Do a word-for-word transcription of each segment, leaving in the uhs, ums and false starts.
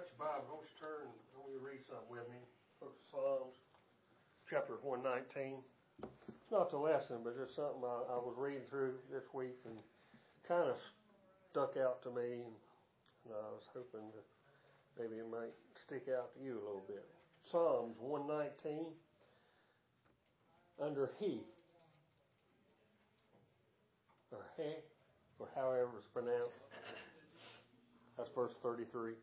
your Bible, don't you turn, don't you read something with me? Book of Psalms, chapter one nineteen. It's not the lesson, but just something I, I was reading through this week and kind of stuck out to me, and, and I was hoping that maybe it might stick out to you a little bit. Psalms one nineteen, under He, or He, or however it's pronounced. That's verse thirty-three.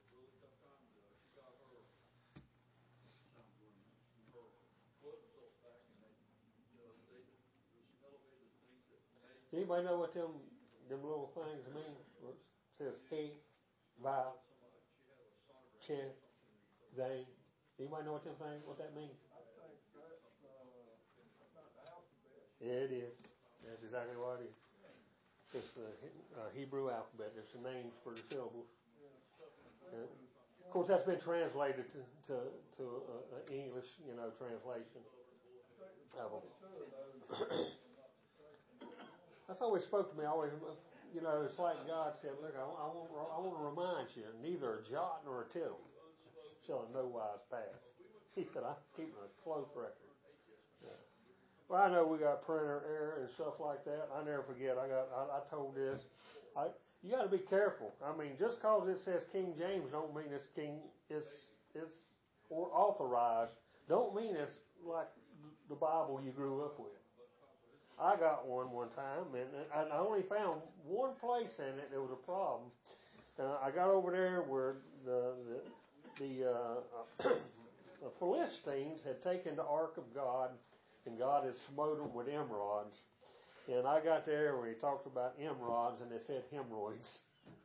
Does anybody know what them them little things mean? It says He, Vav, Chen, Zane. Anybody know what them things, what that means? I think that's uh, not the alphabet. Yeah, it is. That's exactly what it is. It's the uh, Hebrew alphabet. It's the names for the syllables. And of course, that's been translated to to, to uh, an English, you know, translation of them. That's always spoke to me. Always, you know, it's like God said, "Look, I, I want, I want to remind you, neither a jot nor a tittle shall in no wise pass." He said, "I'm keeping a close record." Yeah. Well, I know we got printer error and stuff like that. I never forget. I got. I, I told this. I you got to be careful. I mean, just because it says King James don't mean it's King. It's it's or authorized. Don't mean it's like the Bible you grew up with. I got one one time, and I only found one place in it that was a problem. Uh, I got over there where the the, the, uh, the Philistines had taken the Ark of God, and God had smote them with emerods. And I got there where he talked about emerods, and they said hemorrhoids.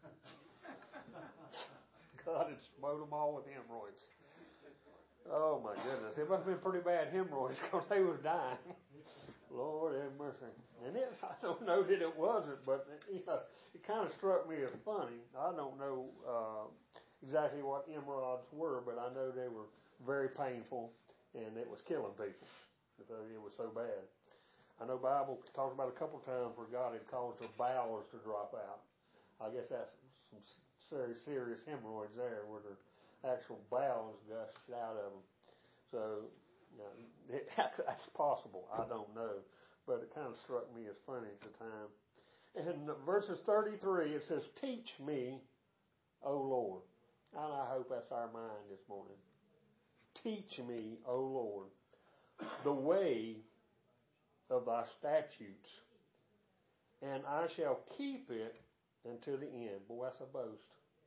God had smote them all with hemorrhoids. Oh my goodness, it must have been pretty bad hemorrhoids because they was dying. Lord have mercy. And it, I don't know that it wasn't, but it, you know, it kind of struck me as funny. I don't know uh, exactly what emerods were, but I know they were very painful and it was killing people. So it was so bad. I know Bible talked about a couple of times where God had caused their bowels to drop out. I guess that's some very serious hemorrhoids there where their actual bowels gushed out of them. So, you know, it, that's possible. I don't know. But it kind of struck me as funny at the time. And in verses thirty-three, it says, "Teach me, O Lord." And I hope that's our mind this morning. Teach me, O Lord, the way of thy statutes, and I shall keep it unto the end. Boy, that's a boast.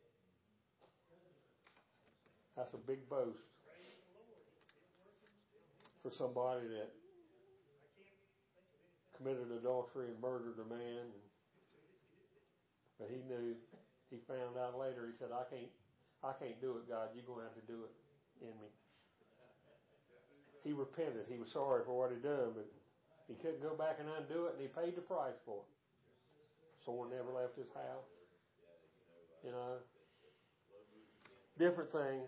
That's a big boast for somebody that committed adultery and murdered a man. But he knew, he found out later, he said, I can't, I can't do it, God. You're going to have to do it in me. He repented. He was sorry for what he'd done, but he couldn't go back and undo it, and he paid the price for it. Sword never left his house. You know, different things.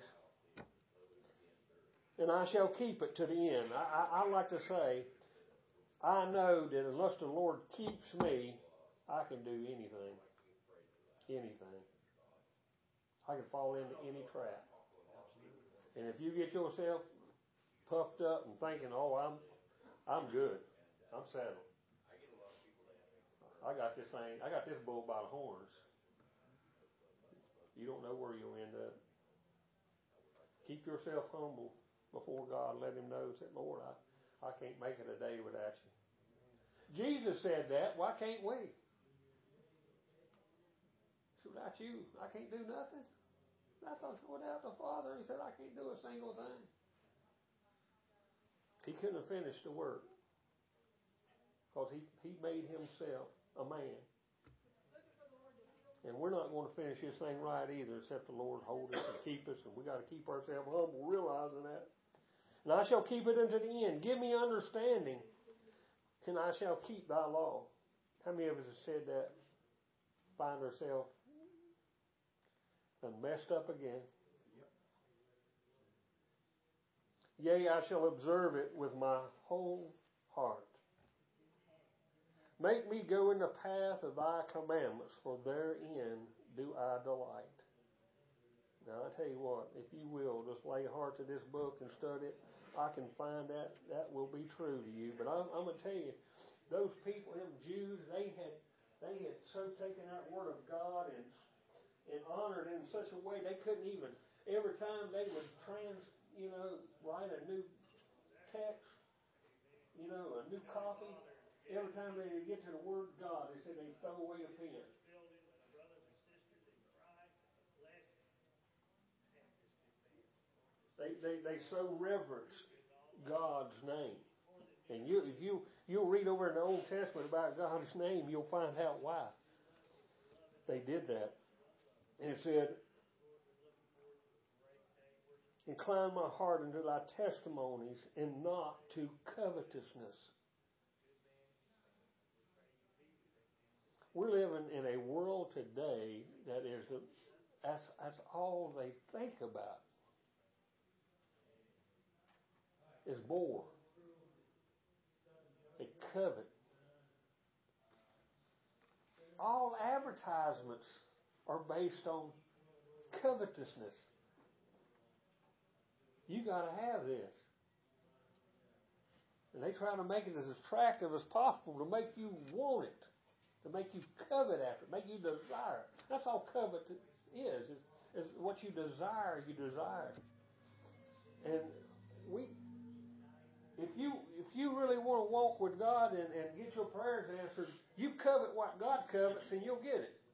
And I shall keep it to the end. I, I, I like to say, I know that unless the Lord keeps me, I can do anything. Anything. I can fall into any trap. And if you get yourself puffed up and thinking, oh, I'm I'm good. I'm settled. I got this thing, I got this bull by the horns. You don't know where you'll end up. Keep yourself humble before God. Let Him know that, Lord, I, I can't make it a day without you. Jesus said that. Why can't we? So without you, I can't do nothing. Without the Father, He said, I can't do a single thing. He couldn't have finished the work because he, he made Himself a man. And we're not going to finish this thing right either, except the Lord hold us and keep us, and we got to keep ourselves humble, realizing that. And I shall keep it unto the end. Give me understanding, and I shall keep thy law. How many of us have said that? Find ourselves and messed up again. Yep. Yea, I shall observe it with my whole heart. Make me go in the path of thy commandments, for therein do I delight. Now, I tell you what, if you will, just lay heart to this book and study it, I can find that that will be true to you. But I'm, I'm going to tell you, those people, them Jews, they had they had so taken that word of God and and honored it in such a way they couldn't even, every time they would trans, you know, write a new text, you know, a new copy, every time they would get to the word God, they said they'd throw away a pen. They, they, they so reverence God's name. And you, if you, you'll read over in the Old Testament about God's name, you'll find out why they did that. And it said, incline my heart unto thy testimonies and not to covetousness. We're living in a world today that is, that's, that's all they think about. Is bore. They covet. All advertisements are based on covetousness. You got to have this. And they try to make it as attractive as possible to make you want it, to make you covet after it, make you desire. That's all covet is, is, is what you desire, you desire. And we... If you if you really want to walk with God and, and get your prayers answered, you covet what God covets and you'll get it.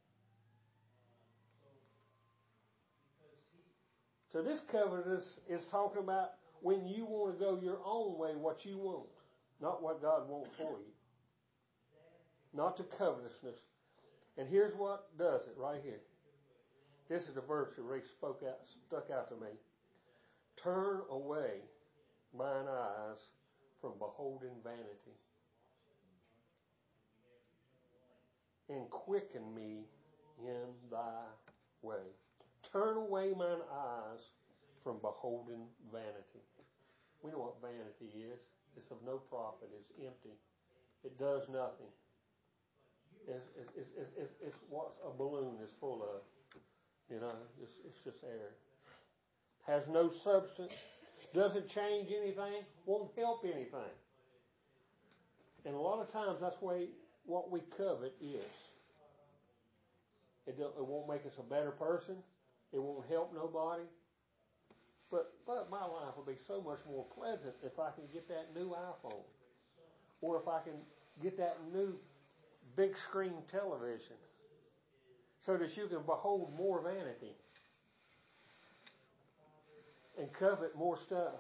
So this covetous is talking about when you want to go your own way, what you want, not what God wants for you. Not to covetousness. And here's what does it right here. This is the verse that really spoke out, stuck out to me. Turn away mine eyes from beholding vanity, and quicken me in thy way. Turn away mine eyes from beholding vanity. We know what vanity is. It's of no profit. It's empty. It does nothing. It's, it's, it's, it's, it's what a balloon is full of. You know, it's, it's just air. Has no substance. Doesn't change anything, won't help anything. And a lot of times that's way what we covet is. It, don't, it won't make us a better person. It won't help nobody. But but my life will be so much more pleasant if I can get that new iPhone. Or if I can get that new big screen television. So that you can behold more vanity. And covet more stuff.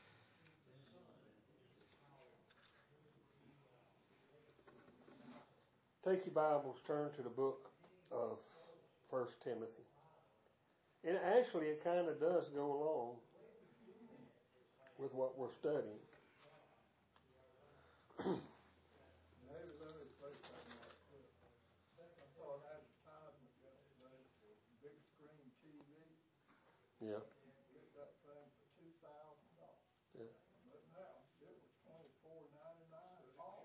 Take your Bibles, turn to the book of First Timothy. And actually it kind of does go along with what we're studying. Maybe let me say something like this. I saw an advertisement yesterday for big screen T V. Yeah. Get that thing for two thousand dollars. Yeah. But now it was twenty-four ninety-nine. All.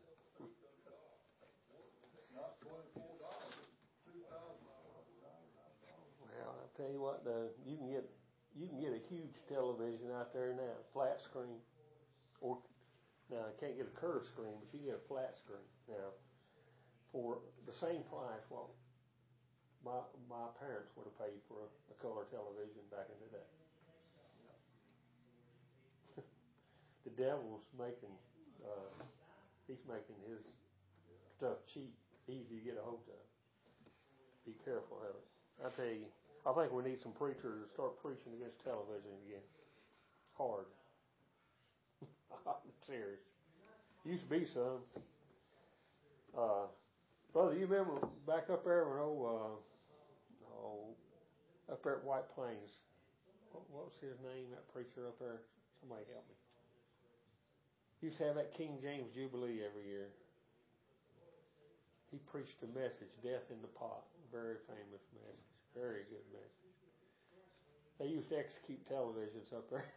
Not twenty-four dollars. Two thousand dollars. Well, I'll tell you what, though, you can get you can get a huge television out there now, flat screen. Or now you can't get a curved screen, but you can get a flat screen now for the same price. What my my parents would have paid for a, a color television back in the day. The devil's making uh, he's making his stuff cheap, easy to get a hold of. Be careful of it. I tell you, I think we need some preachers to start preaching against television again. Hard. I'm serious. Used to be some. Uh, brother, you remember back up there when old, uh, oh, up there at White Plains? What, what was his name? That preacher up there? Somebody help me. Used to have that King James Jubilee every year. He preached a message, Death in the Pot. Very famous message. Very good message. They used to execute televisions up there.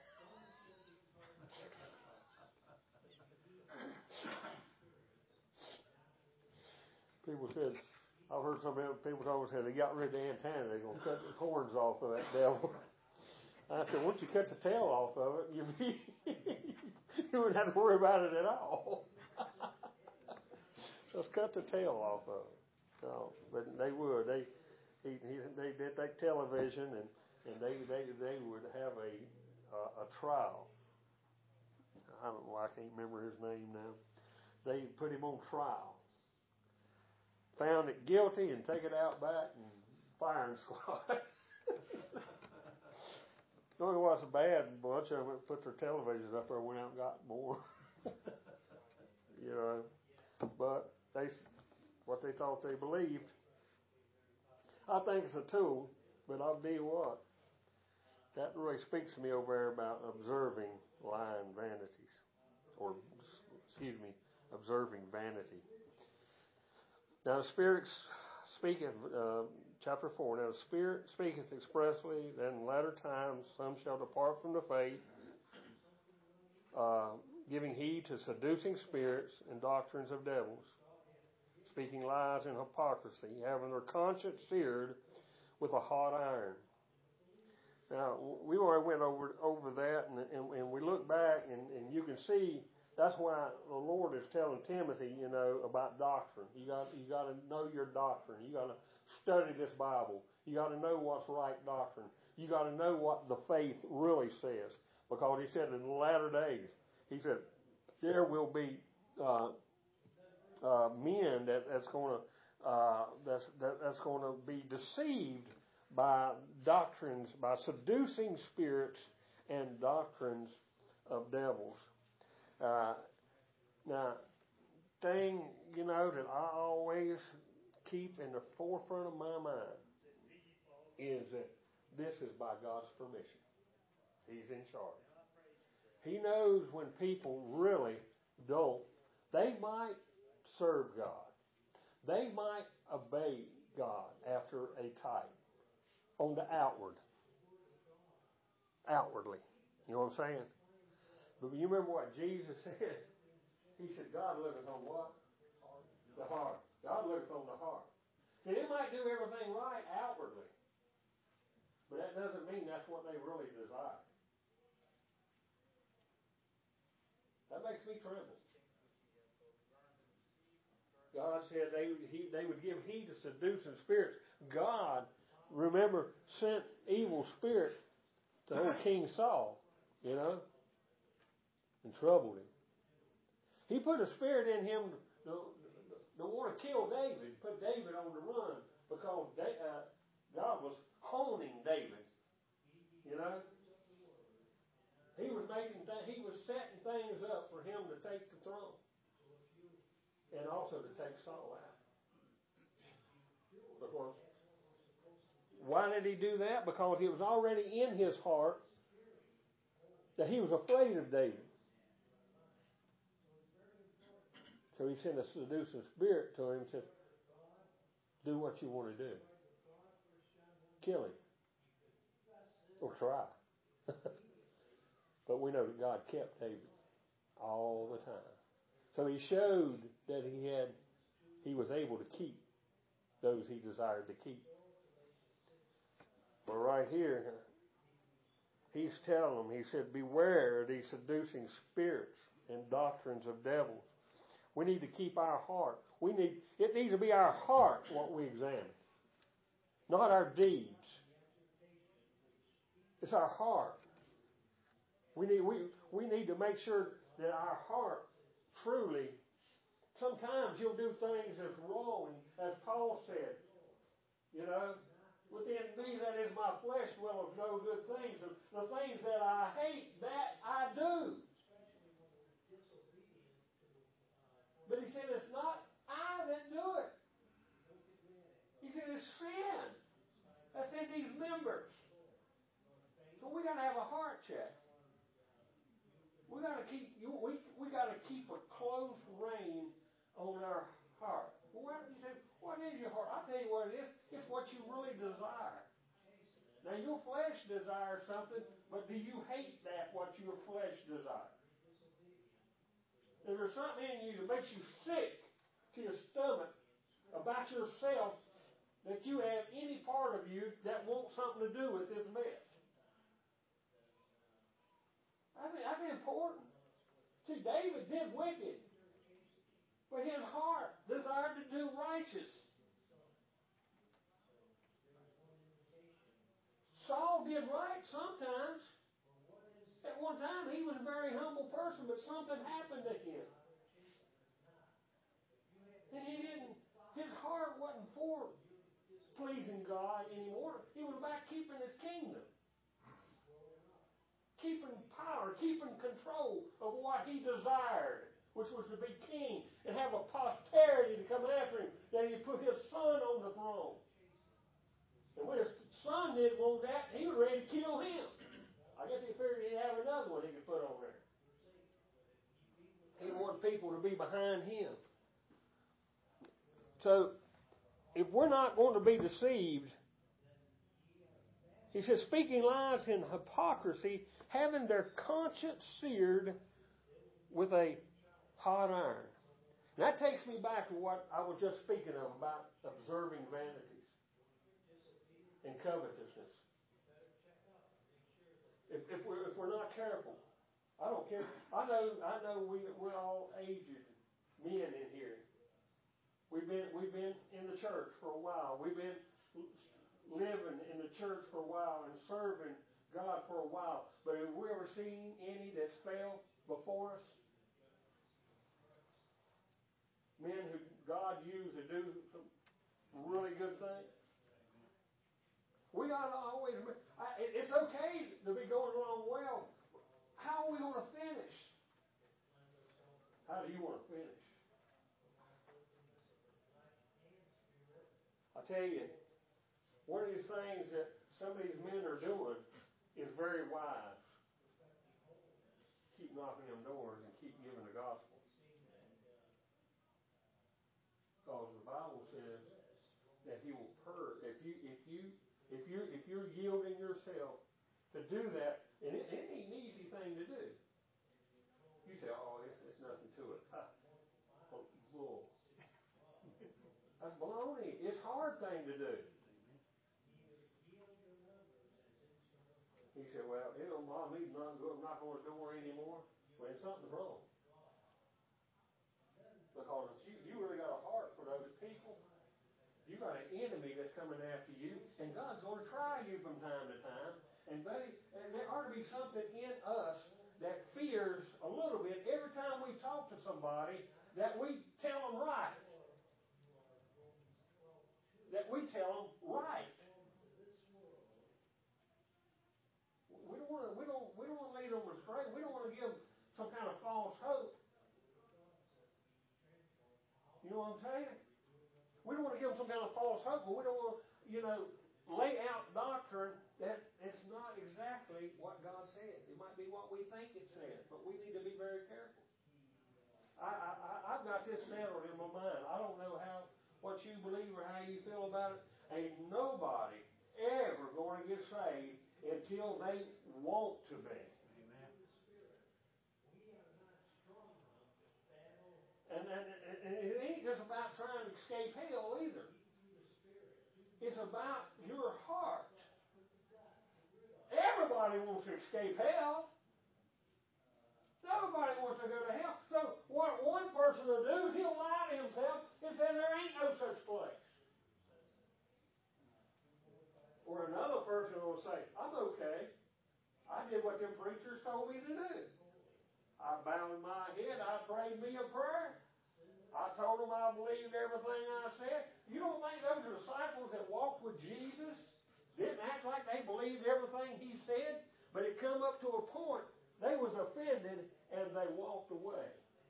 People said, I've heard some people talk say they got rid of the antenna, they're going to cut the horns off of that devil. I said, once you cut the tail off of it, you'd be, you wouldn't have to worry about it at all. Just cut the tail off of it. So, but they would. They he, he, they did take television, and, and they, they they would have a uh, a trial. I don't know. I can't remember his name now. They put him on trial. Found it guilty and take it out back and firing squad. No, it wasn't bad. A bunch of them put their televisions up there, went out and got more. You know, but they, what they thought they believed. I think it's a tool, but I'll tell you what, that really speaks to me over there about observing lying vanities, or excuse me, observing vanity. Now, the Spirit speaketh, uh, chapter four. Now, the Spirit speaketh expressly that in latter times some shall depart from the faith, uh, giving heed to seducing spirits and doctrines of devils, speaking lies and hypocrisy, having their conscience seared with a hot iron. Now, we already went over over that, and, and, and we look back, and, and you can see that's why the Lord is telling Timothy, you know, about doctrine. You got you got to know your doctrine. You got to study this Bible. You got to know what's right doctrine. You got to know what the faith really says, because He said in the latter days, He said there will be uh, uh, men that that's going to uh, that's that, that's going to be deceived by doctrines, by seducing spirits and doctrines of devils. Uh, now, thing, you know, that I always keep in the forefront of my mind is that this is by God's permission. He's in charge. He knows when people really don't. They might serve God. They might obey God after a type on the outward. Outwardly. You know what I'm saying? But you remember what Jesus said? He said, God looketh on what? The heart. God looketh on the heart. See, they might do everything right outwardly, but that doesn't mean that's what they really desire. That makes me tremble. God said they, he, they would give heed to seducing spirits. God, remember, sent evil spirit to old King Saul, you know, and troubled him. He put a spirit in him to, to, to want to kill David, put David on the run, because they, uh, God was honing David, you know. He was making, th- he was setting things up for him to take the throne, and also to take Saul out. Because why did he do that? Because it was already in his heart that he was afraid of David. So he sent a seducing spirit to him and said, do what you want to do. Kill him. Or try. But we know that God kept David all the time. So he showed that he had, he was able to keep those he desired to keep. But right here, he's telling them, he said, beware of these seducing spirits and doctrines of devils. We need to keep our heart. We need, it needs to be our heart what we examine, not our deeds. It's our heart. We need, we, we need to make sure that our heart truly, sometimes you'll do things that's wrong, as Paul said, you know, within me that is my flesh will of no good things. The, the things that I hate, that I do. But he said, it's not I that do it. He said, it's sin that's in these members. So we got to have a heart check. We got to keep we we got to keep a close rein on our heart. Well, what, you say, what is your heart? I'll tell you what it is. It's what you really desire. Now, your flesh desires something, but do you hate that what your flesh desires? If there's something in you that makes you sick to your stomach about yourself that you have any part of you that wants something to do with this mess. I think that's important. See, David did wicked, but his heart desired to do righteous. Saul did right sometimes. At one time, he was a very humble person, but something happened to him. And he didn't, his heart wasn't for pleasing God anymore. He was about keeping his kingdom. Keeping power, keeping control of what he desired, which was to be king and have a posterity to come after him. Then he put his son on the throne. And when his son didn't want that, he was ready to kill him. I guess he figured he'd have another one he could put on there. He didn't want people to be behind him. So, if we're not going to be deceived, he says, speaking lies in hypocrisy, having their conscience seared with a hot iron. And that takes me back to what I was just speaking of about observing vanities and covetousness. If, if we're if we're not careful, I don't care. I know I know we we're all aged men in here. We've been we've been in the church for a while. We've been living in the church for a while and serving God for a while. But have we ever seen any that fell before us? Men who God used to do some really good things. We ought to always. I, it's okay to be going along well. How are we going to finish? How do you want to finish? I tell you, one of these things that some of these men are doing is very wise. Keep knocking them doors and keep giving the gospel. Because the Bible says that He will purge. If you, if you, if you, if you're yielding yourself to do that, and it, it ain't an easy thing to do. You say, "Oh, it's, it's nothing to it." Ha. Bull. That's baloney. It's a hard thing to do. He said, "Well, it don't bother me not to knock on the door anymore." Well, something's wrong. Because you, you really got a heart for those people. You got an enemy that's coming after you, and God's going to try you from time to time. And they, and there ought to be something in us that fears a little bit every time we talk to somebody that we tell them right. That we tell them right. We don't want to. We don't. We don't want to lead them astray. We don't want to give them some kind of false hope. You know what I'm saying? We don't want to give them some kind of false hope, but we don't want to, you know, lay out doctrine that it's not exactly what God said. It might be what we think it said, but we need to be very careful. I, I, I've got this settled in my mind. I don't know how what you believe or how you feel about it. Ain't nobody ever going to get saved until they want to be. Amen. And, and, and it ain't just about trying to escape hell either. It's about your heart. Everybody wants to escape hell. Nobody wants to go to hell. So what one person will do is he'll lie to himself and say there ain't no such place. Or another person will say, I'm okay. I did what them preachers told me to do. I bowed my head. I prayed me a prayer. I told them I believed everything I said. You don't think those disciples that walked with Jesus didn't act like they believed everything He said? But it come up to a point, they was offended and they walked away.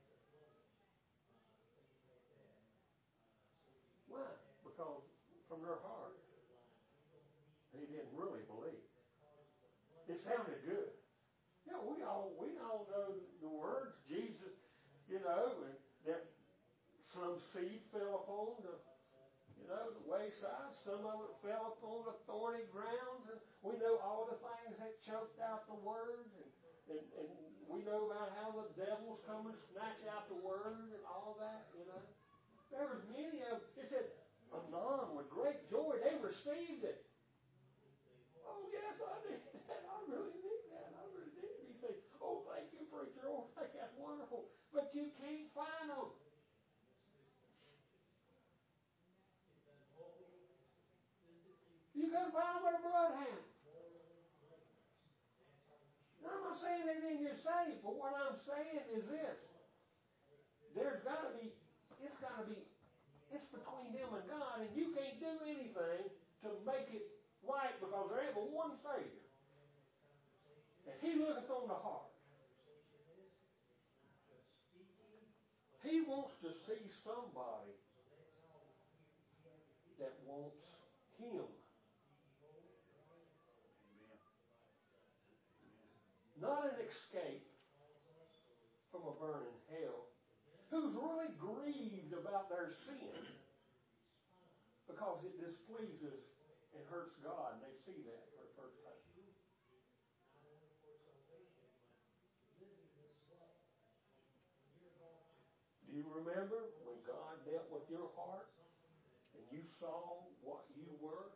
Why? Because from their heart, they didn't really believe. It sounded good. You know, we all we all know the words. Jesus, you know, and that some seed fell upon the, you know, the wayside. Some of it fell upon the thorny grounds, and we know all the things that choked out the word, and, and, and we know about how the devils come and snatch out the word and all that. You know, there was many of. It said anon, with great joy, they received it. Oh, yes, I need that. I really need that. I really need it. You say, oh, thank you, preacher. Oh, thank you. That's wonderful. But you can't find them. You couldn't find them with a bloodhound. Now, I'm not saying they didn't get saved, but what I'm saying is this. There's got to be, it's got to be, it's between them and God, and you can't do anything to make it right because there ain't but one Savior. And He looketh on the heart. He wants to see somebody that wants Him. Not an escape from a burning hell. Who's really grieved about their sin because it displeases and hurts God, and they see that for the first time. Do you remember when God dealt with your heart and you saw what you were?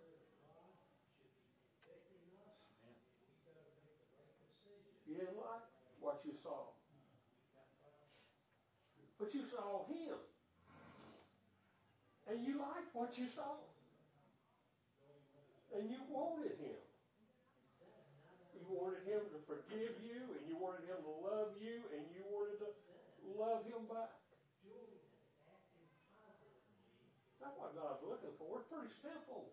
You didn't like what you saw. But you saw Him. And you liked what you saw. And you wanted Him. You wanted Him to forgive you, and you wanted Him to love you, and you wanted to love Him back. That's what God's looking for. It's pretty simple.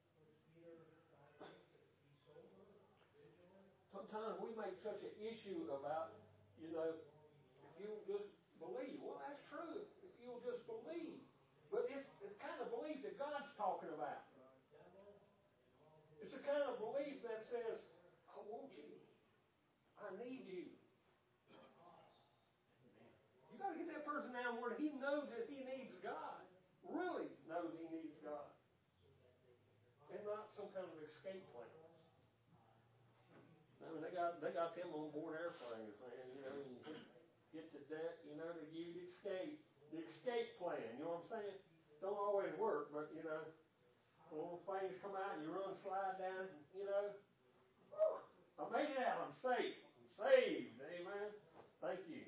Sometimes we make such an issue about, you know, if you'll just believe. Well, that's true. If you'll just believe. But it's the kind of belief that God's talking about. It's the kind of belief that says, I want you. I need you. You got to get that person down where he knows that he needs God. Really knows he needs God. And not some kind of escape plan. I mean, they got they got them on board airplanes, man. You know, you get, get to deck, you know, to give you the escape, the escape plan. You know what I'm saying? Don't always work, but you know, little things come out and you run, slide down. You know, whew, I made it out. I'm safe. I'm saved. Amen. Thank you.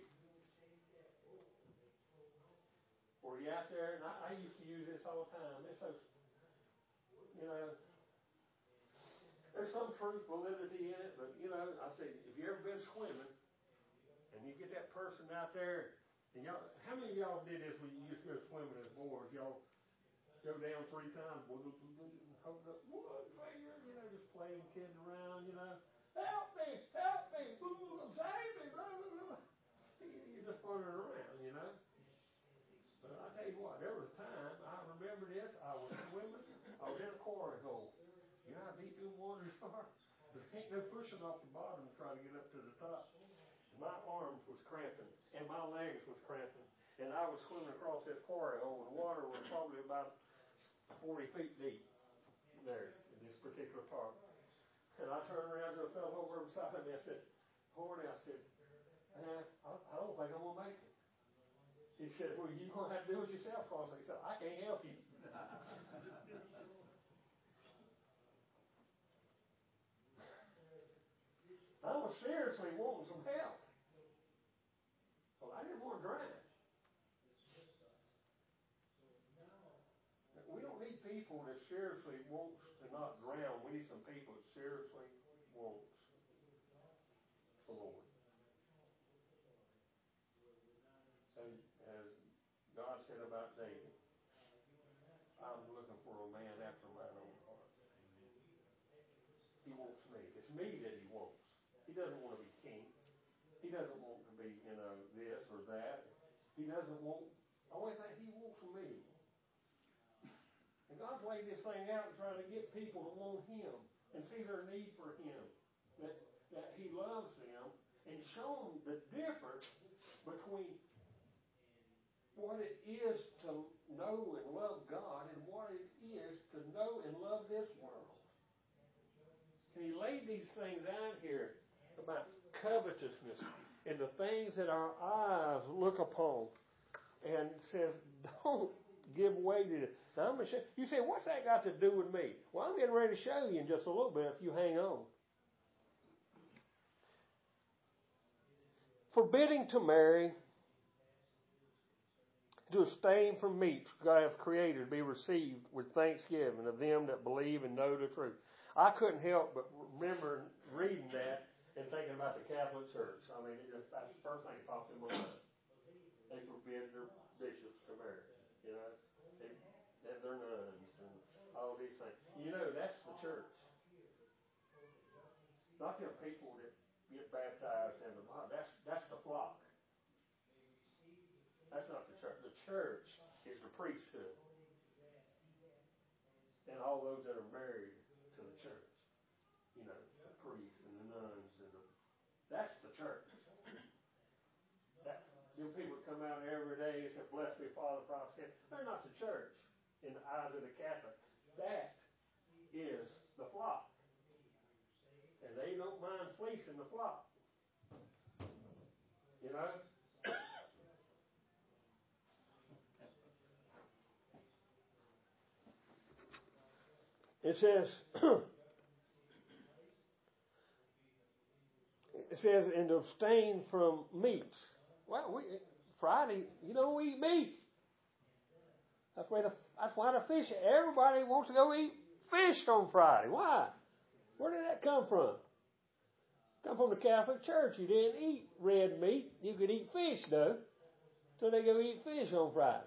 Or you out there, and I, I used to use this all the time. It's so, you know. There's some truth, validity in it, but, you know, I say, if you ever been swimming, and you get that person out there, and y'all, how many of y'all did this when you used to go swimming as boys? Y'all go down three times, hold up one finger, you know, just playing, kidding around, you know. Help me, help me, ooh, save me, blah, blah, blah. You're just running around, you know. But I tell you what, there was a time, I remember this, I was swimming, I was in a quarry hole. You know how deep them waters are? There ain't no pushing off the bottom to try to get up to the top. My arms was cramping, and my legs was cramping. And I was swimming across this quarry hole, and the water was probably about forty feet deep there in this particular part. And I turned around to a fellow over beside me. I said, Horny, I said, man, I, I don't think I'm going to make it. He said, well, you're going to have to do it yourself, because he said, I can't help you. I was seriously wanting some help. Well, I didn't want to drown. We don't need people that seriously wants to not drown. We need some people that seriously wants the Lord. And as God said about David, I'm looking for a man after mine own heart. He wants me. It's me that he wants. He doesn't want to be king. He doesn't want to be, you know, this or that. He doesn't want, the only thing he wants from me. And God's laid this thing out and trying to get people to want him and see their need for him. That, that he loves them and show them the difference between what it is to know and love God and what it is to know and love this world. And he laid these things out here about covetousness and the things that our eyes look upon, and says, don't give way to it. Now, I'm gonna show, you say, what's that got to do with me? Well, I'm getting ready to show you in just a little bit if you hang on. Forbidding to marry, to abstain from meats God hath created to be received with thanksgiving of them that believe and know the truth. I couldn't help but remember reading that and thinking about the Catholic Church. I mean, it just, that's the first thing that popped in my mind. They forbid their bishops to marry. You know, they have their nuns and all these things. You know, that's the church. Not them people that get baptized in the Bible. That's that's the flock. That's not the church. The church is the priesthood. And all those that are married to the church. You know, the priests and the nuns and the that's the church. That them people that come out every day and say, blessed be Father, Father, Son. They're not the church in the eyes of the Catholic. That is the flock. And they don't mind fleecing the flock. You know? It says, it says, and to abstain from meats. Well, we, Friday, you know, we eat meat. That's why the, that's why the fish, everybody wants to go eat fish on Friday. Why? Where did that come from? Come from the Catholic Church. You didn't eat red meat. You could eat fish, though. So they go eat fish on Friday.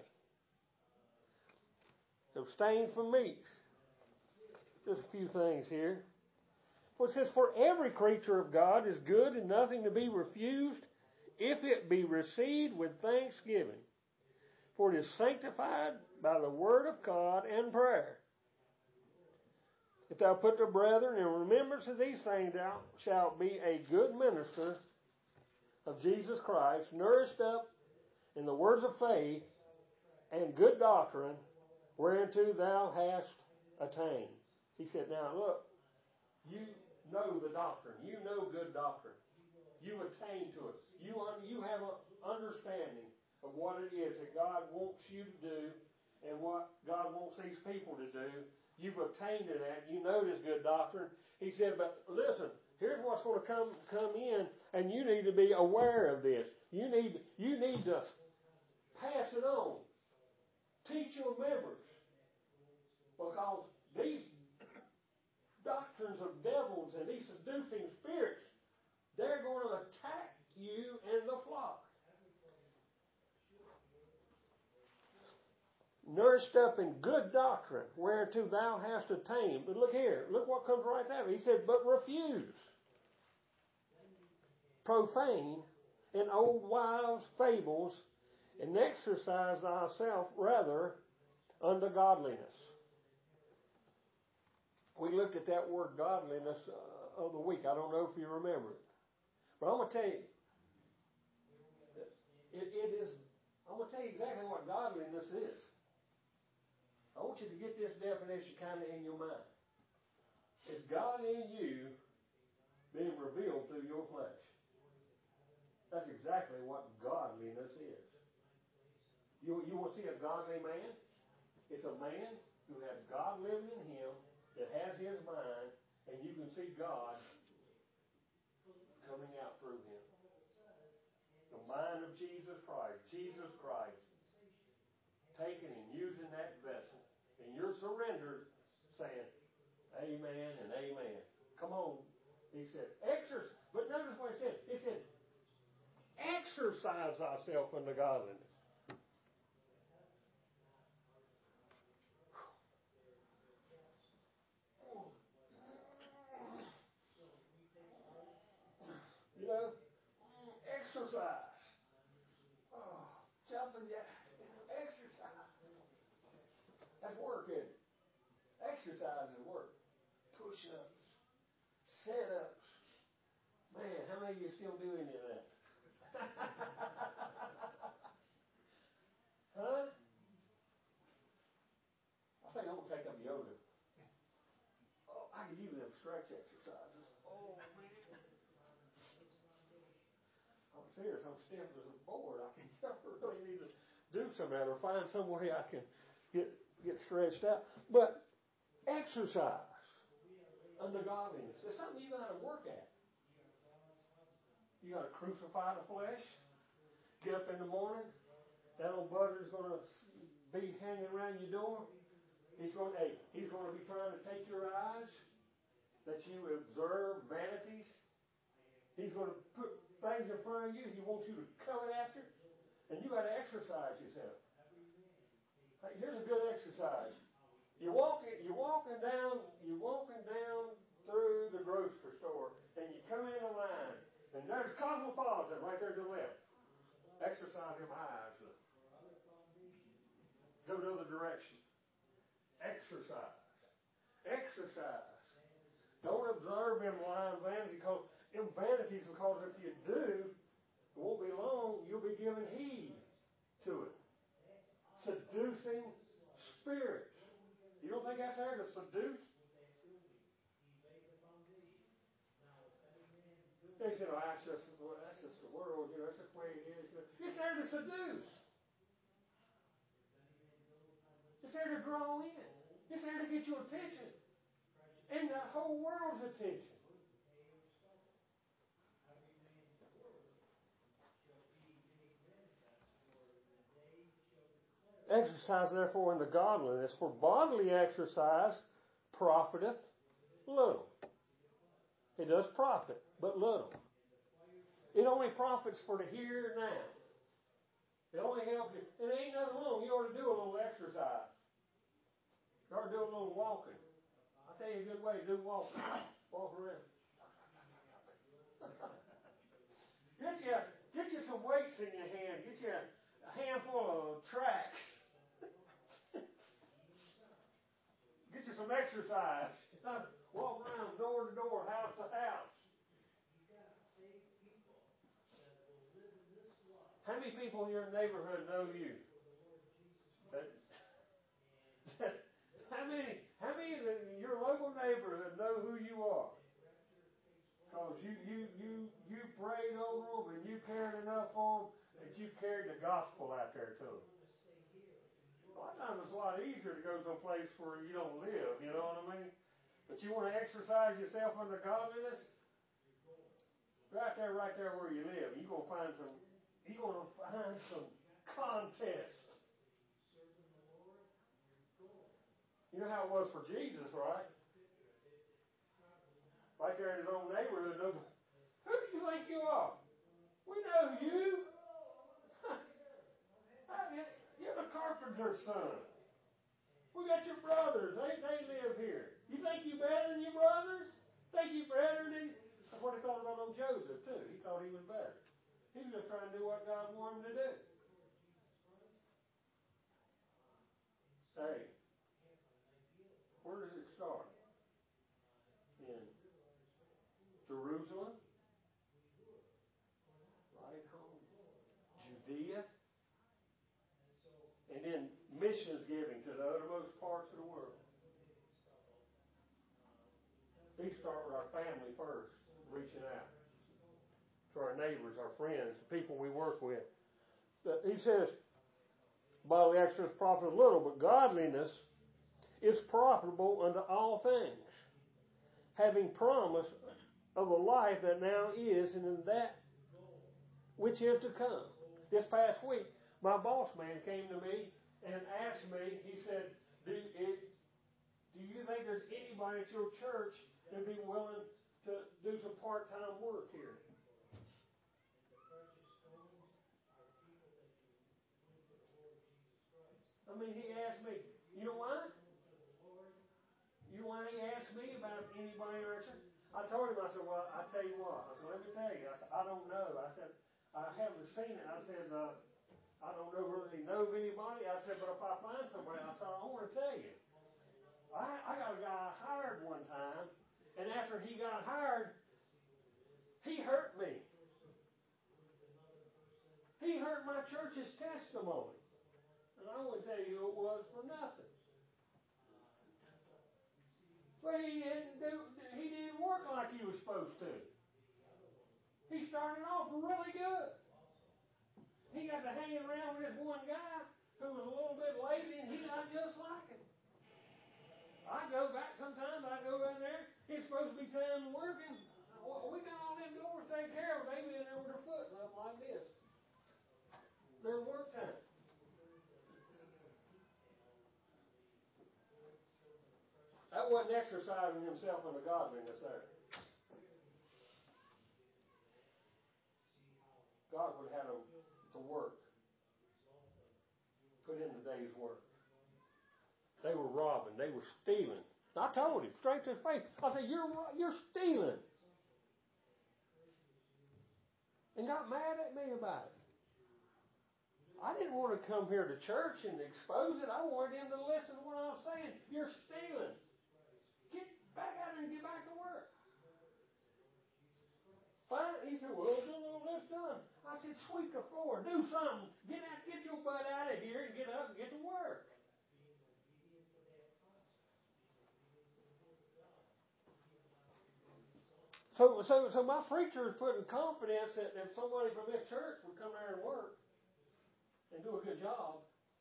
Abstain from meat. Just a few things here. Well, it says, for every creature of God is good and nothing to be refused if it be received with thanksgiving. For it is sanctified by the word of God and prayer. If thou put the brethren in remembrance of these things, thou shalt be a good minister of Jesus Christ, nourished up in the words of faith and good doctrine, whereunto thou hast attained. He said, now look, you know the doctrine. You know good doctrine. You attain to it. You, you have an understanding of what it is that God wants you to do and what God wants these people to do. You've obtained to that. You know this good doctrine. He said, but listen, here's what's going to come come in, and you need to be aware of this. You need, you need to pass it on. Teach your members. Because these doctrines of devils and these seducing spirits, they're going to attack you and the flock. Nourished up in good doctrine, whereunto thou hast attained. But look here, look what comes right after. He said, but refuse profane and old wives' fables, and exercise thyself rather unto godliness. We looked at that word godliness uh, of the week. I don't know if you remember it. But I'm going to tell you, it, it is, I'm going to tell you exactly what godliness is. I want you to get this definition kind of in your mind. It's God in you being revealed through your flesh. That's exactly what godliness is. You, you want to see a godly man? It's a man who has God living in him, that has his mind, and you can see God coming out through him. The mind of Jesus Christ. Jesus Christ taking and using that vessel. And you're surrendered, saying, amen and amen. Come on. He said, exercise. But notice what he said. He said, exercise thyself unto godliness. You know, exercise. Oh, jumping jack. Exercise. That's work, isn't it? Exercise is work. Push-ups. Sit-ups. Man, how many of you still do any of that? Huh? I think I'm going to take up yoga. Oh, I can use them stretch exercises. Oh, man. I'm serious. I'm stiff as a board. I can I really need to do some of that or find some way I can get get stretched out. But exercise under godliness. It's something you got to work at. You got to crucify the flesh. Get up in the morning. That old butter's going to be hanging around your door. He's going to, hey, he's going to be trying to take your eyes that you observe vanities. He's going to put things in front of you he wants you to covet after. And you got to exercise yourself. Hey, here's a good exercise. You're walking, you're walking down, you're walking down through the grocery store, and you come in a line, and there's Cosmopolitan right there to the left. Exercise your eyes. Go the other direction. Exercise. Exercise. Don't observe him lying vanity, because in vanities, because if you do, it won't be long, you'll be giving heed to it. Seducing spirits. You don't think that's there to seduce? They say, oh, that's just, that's just the world, you know, that's just the way it is. It's there to seduce. It's there to draw in. It's there to get your attention. And the whole world's attention. Exercise, therefore, in the godliness, for bodily exercise profiteth little. It does profit, but little. It only profits for the here and now. It only helps you. It ain't nothing wrong. You ought to do a little exercise. You ought to do a little walking. I'll tell you a good way to do walking. Walk around. Get you, get you some weights in your hand. Get you a handful of tracks. Get you some exercise. Walk around door to door, house to house. How many people in your neighborhood know you? How many? How many in your local neighborhood know who you are? Because you you you you prayed over them and you cared enough for them that you carried the gospel out there to them. A lot of times it's a lot easier to go to a place where you don't live. You know what I mean? But you want to exercise yourself under godliness? Right there, right there where you live, you're gonna find some. You're gonna find some contest. You know how it was for Jesus, right? Right there in his own neighborhood. Who do you think you are? We know you. You're the carpenter's son. We got your brothers. They they live here. You think you better than your brothers? Think you better than? That's what he thought about old Joseph too. He thought he was better. He was just trying to do what God wanted him to do. Hey, where does it start? In Jerusalem, right home, Judea, and then missions giving to the uttermost parts of the world. We start with our family first, reaching out to our neighbors, our friends, the people we work with. He says, bodily exercise profit little, but godliness is profitable unto all things, having promise of a life that now is and in that which is to come. This past week, my boss man came to me and asked me, he said, do, it, do you think there's anybody at your church that'd be willing to do some part-time work here? I mean, he asked me, you know why? You know why he asked me about anybody in our church? I told him, I said, well, I tell you what. I said, let me tell you. I said, I don't know. I said, I haven't seen it. I said, uh, I don't know whether he knows anybody. I said, but if I find somebody, I said, I want to tell you. I, I got a guy hired one time, and after he got hired, he hurt me. He hurt my church's testimony. And I wouldn't tell you who it was for nothing. But he didn't do, he didn't work like he was supposed to. He started off really good. He got to hanging around with this one guy, who was a little bit lazy, and he got just like him. I go back sometimes, I go in there, it's supposed to be time to work, and we got all them doors taken care of. They be in there with their foot up like this. Their work time. That wasn't exercising himself in the godliness there. God would have them to work. Put in the day's work. They were robbing. They were stealing. I told him straight to his face. I said, you're, you're stealing. And got mad at me about it. I didn't want to come here to church and expose it. I wanted him to listen to what I was saying. You're stealing. Get back out and get back to work. Fine. He said, well, do all this done. I said, sweep the floor. Do something. Get out, get your butt out of here and get up and get to work. So, so, so my preacher is putting confidence that if somebody from this church would come there and work and do a good job.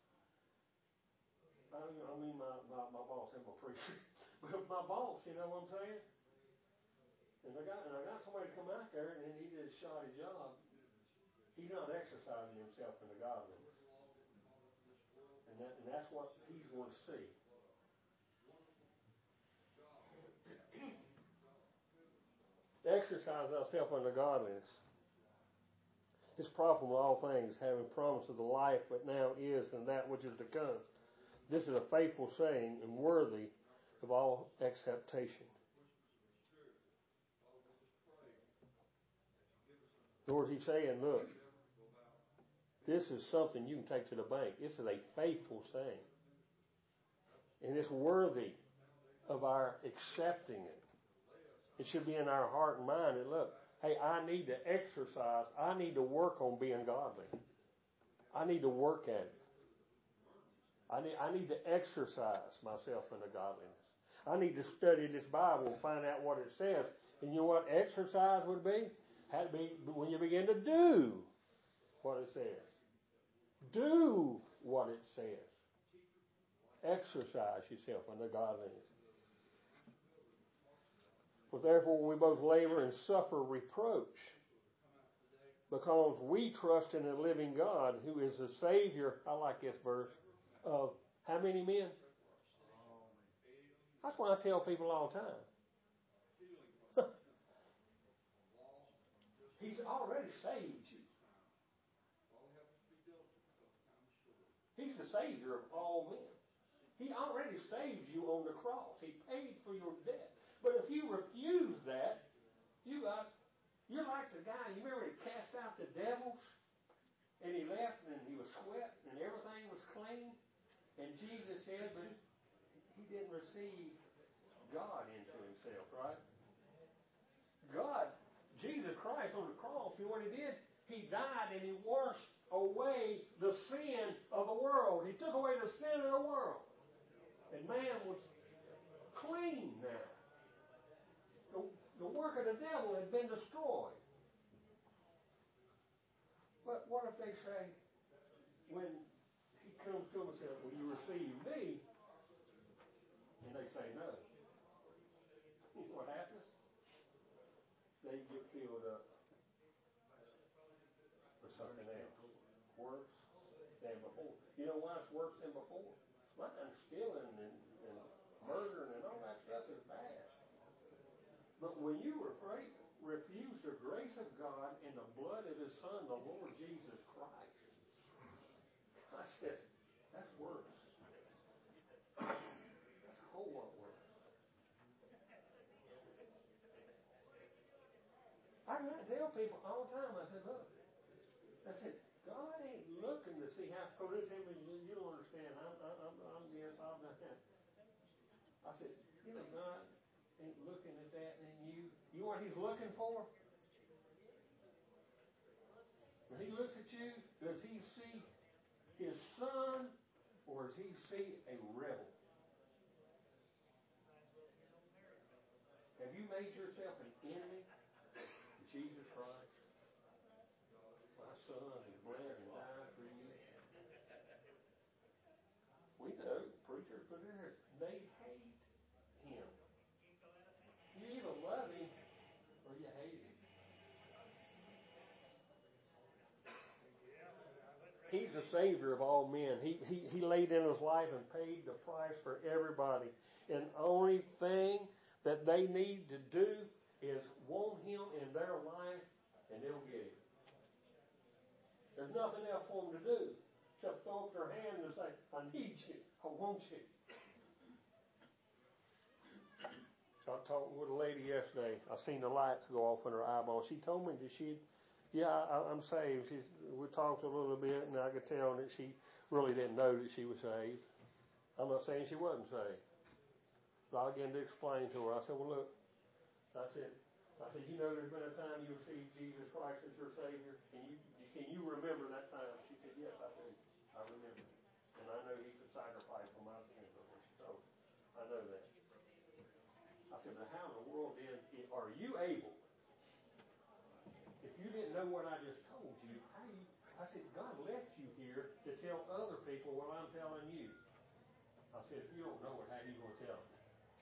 I, I mean, my, my, my boss and my preacher. But my boss, you know what I'm saying? And I got and I got somebody to come out there, and then he did a shoddy job. He's not exercising himself in the godliness, and that and that's what he's going to see. Exercise ourselves in the godliness. It's profitable in all things, having promise of the life that now is and that which is to come. This is a faithful saying and worthy of all acceptation. Lord, he's saying, look, this is something you can take to the bank. This is a faithful saying. And it's worthy of our accepting it. It should be in our heart and mind. And look, hey, I need to exercise. I need to work on being godly. I need to work at it. I need, I need to exercise myself in the godliness. I need to study this Bible and find out what it says. And you know what exercise would be? Had to be when you begin to do what it says. Do what it says. Exercise yourself in the godliness. For therefore we both labor and suffer reproach, because we trust in the living God, who is the Savior, I like this verse, of how many men? That's what I tell people all the time. He's already saved you. He's the Savior of all men. He already saved you on the cross. He paid for your debt. But if you refuse that, you got, you're like the guy, you remember he cast out the devils? And he left and he was swept and everything was clean. And Jesus said, but he didn't receive God into himself, right? God, Jesus Christ on the cross, you know what he did? He died and he washed away the sin of the world. He took away the sin of the world. And man was clean now. The, the work of the devil had been destroyed. But what if they say, when he comes to them and says, will you receive me? And they say no. You know what happens? They get filled up with something else. Worse than before. You know why it's worse than before? Mine, stealing and, and murdering and all that stuff is bad. But when you refrain, refuse the grace of God and the blood of His Son, the Lord Jesus Christ, that's just, that's worse. That's a whole lot worse. I tell people all the time, I said, look, I said, God ain't looking to see how, oh, they tell me, you, you don't understand, I'm, I'm, I'm this, I'm that. I said, you know, God ain't looking at that in you. You know what He's looking for? When He looks at you, does He see His Son or does He see a rebel? Have you made yourself an enemy to Jesus Christ? My Son, He bled and died for you. they hate him. You either love him or you hate him. He's the Savior of all men. He, he, he laid in his life and paid the price for everybody. And the only thing that they need to do is want him in their life, and they'll get him. There's nothing else for them to do except throw up their hand and say, I need you. I want you. I talked with a lady yesterday. I seen the lights go off in her eyeball. She told me that she, yeah, I, I'm saved. She's, we talked a little bit, and I could tell that she really didn't know that she was saved. I'm not saying she wasn't saved. So I began to explain to her. I said, well, look, I said, I said, you know, there's been a time you received Jesus Christ as your Savior, and you can you remember that time? She said, yes, I do. I remember. And I know He's a sacrifice for my sins. That's what she told me. I know that. I said, but how in the world then are you able? If you didn't know what I just told you, how you? I said, God left you here to tell other people what I'm telling you. I said, if you don't know it, how are you going to tell them?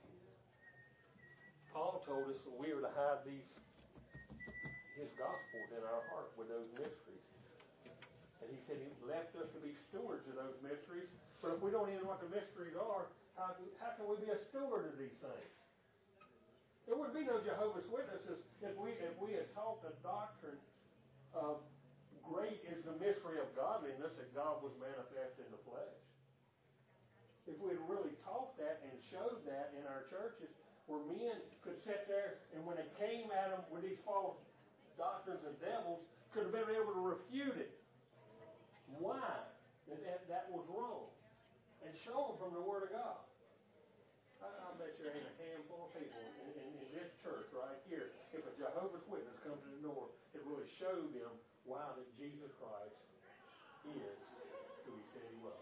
Paul told us that we are to hide these, his gospel in our heart with those mysteries. And he said he left us to be stewards of those mysteries. But if we don't even know what the mysteries are, how, how can we be a steward of these things? There would be no Jehovah's Witnesses if we if we had taught the doctrine of great is the mystery of godliness, that God was manifest in the flesh. If we had really taught that and showed that in our churches, where men could sit there and when they came at them with these false doctrines of devils, could have been able to refute it. Why? That, that, that was wrong. And show them from the Word of God. I, I bet you there ain't a handful of people in, in, in this church right here, if a Jehovah's Witness comes to the door, it really showed them why that Jesus Christ is who He said He was.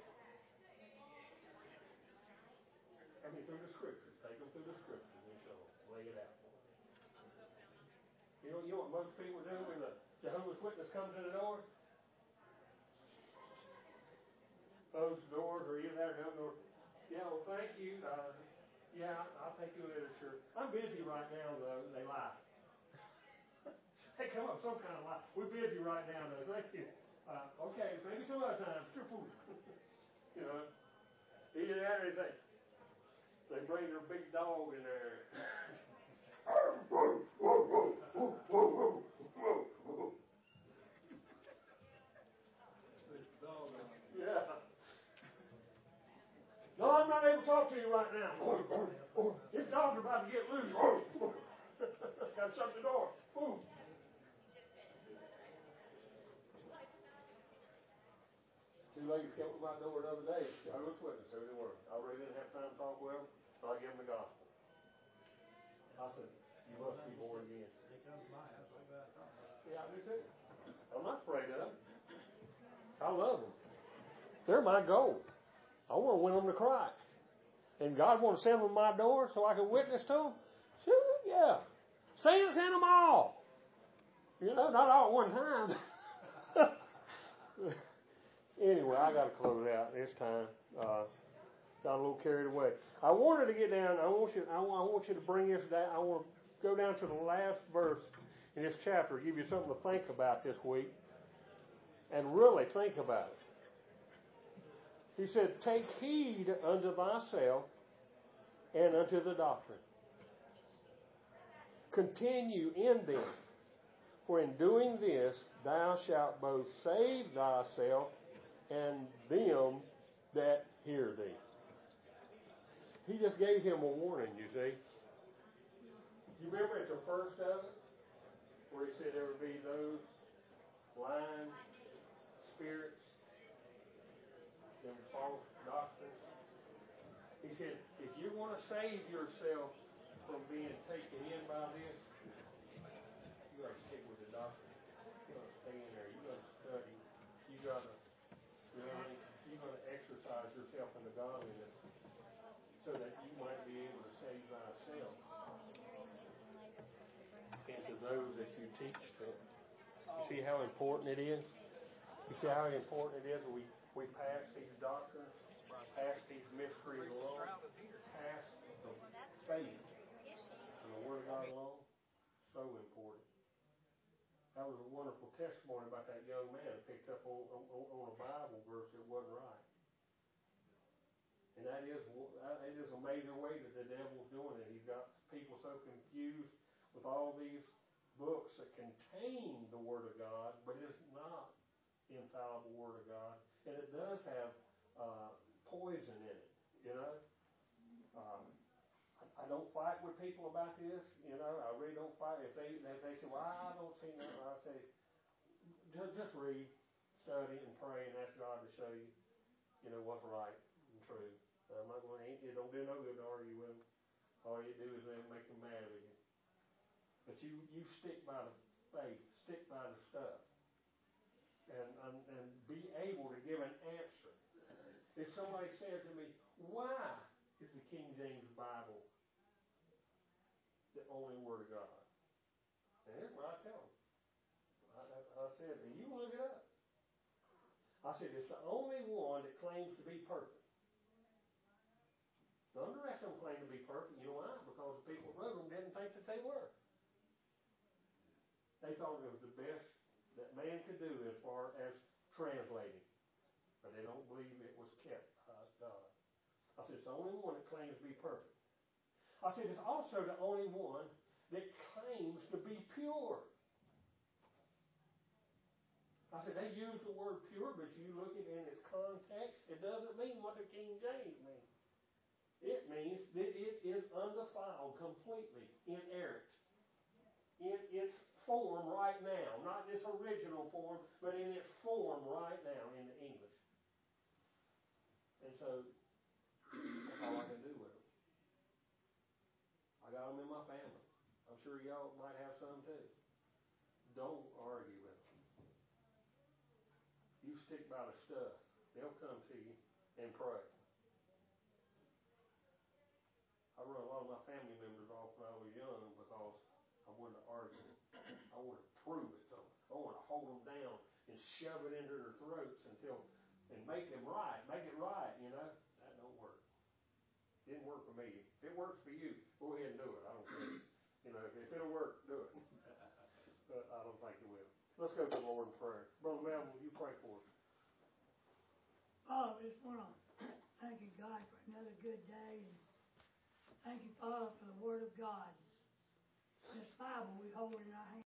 I mean, through the Scriptures. Take them through the Scriptures and show them. Lay it out. You know, you know what most people do when the Jehovah's Witness comes to the door? Close the doors or either that or the door. Yeah, well, thank you. Uh, yeah, I'll take your literature. I'm busy right now, though. They lie. They come up with some kind of lie. We're busy right now, though. Thank you. Uh, okay, maybe some other time. Sure, you know, either that or they say, they bring their big dog in there. Yeah. No, I'm not able to talk to you right now. His dog's about to get loose. Got to shut the door. Ooh. Two ladies came to my door the other day. I was with them, so they were. I really didn't have time to talk with them, so I gave them the gospel. I said, you must be born again. They come to my house. I got to talk about it. Yeah, I do too. I'm not afraid of them. I love them. They're my goal. I want to win them to Christ. And God wants to send them to my door so I can witness to them? Sure, yeah. Send, send them all. You know, not all at one time. Anyway, I got to close out this time. Uh, got a little carried away. I wanted to get down. I want you. I want, I want you to bring this down. I want to go down to the last verse in this chapter. Give you something to think about this week, and really think about it. He said, "Take heed unto thyself and unto the doctrine. Continue in them, for in doing this thou shalt both save thyself and them that hear thee." He just gave him a warning, you see. You remember at the first of it, where he said there would be those lying spirits, them false doctrines. He said, if you want to save yourself from being taken in by this, you got to stick with the doctrine. You got to stay in there. You got to study. You got to really, you got to exercise yourself in the godliness so that you might be able to save thyself and to those that you teach to. You see how important it is? You see how important it is we, we pass these doctrines, pass these mysteries along? pass the faith and the Word of God alone, so important. That was a wonderful testimony about that young man that picked up on, on, on a Bible verse that wasn't right. And that is that is a major way that the devil's doing it. He's got people so confused with all these books that contain the Word of God, but it's not infallible Word of God. And it does have uh, poison in it, you know. Um, I, I don't fight with people about this, you know. I really don't fight. If they if they say, well, I don't see nothing, I say, just, just read, study, and pray, and ask God to show you, you know, what's right and true. I'm not going to, it don't do no good to argue with them. All you do is then make them mad with you. But you, you stick by the faith, stick by the stuff, and, and, and be able to give an answer. If somebody says to me, why is the King James Bible the only Word of God? And here's what I tell them. I, I, I said, you look it up. I said, it's the only one that claims to be perfect. None of the rest of them claim to be perfect. You know why? Because the people who wrote them didn't think that they were. They thought it was the best that man could do as far as translating. But they don't believe it was kept by God. I said, it's the only one that claims to be perfect. I said, it's also the only one that claims to be pure. I said, they use the word pure, but you look at it in its context, it doesn't mean what the King James means. It means that it is undefiled, completely inerrant in its form right now. Not its original form, but in its form right now in the English. And so, that's all I can do with them. I got them in my family. I'm sure y'all might have some too. Don't argue with them. You stick by the stuff. They'll come to you and pray. I run a lot of my family members off when I was young because I wanted to argue. I wanted to prove it to them. I wanted to hold them down and shove it into their throats until, and make them right, make it right, you know. That don't work. Didn't work for me. If it works for you, go ahead and do it. I don't care. You know, if, if it'll work, do it. But I don't think it will. Let's go to the Lord in prayer. Brother Melvin, will you pray for us? Father, we just want to thank you, God, for another good day. And thank you, Father, for the Word of God. This Bible we hold in our hands.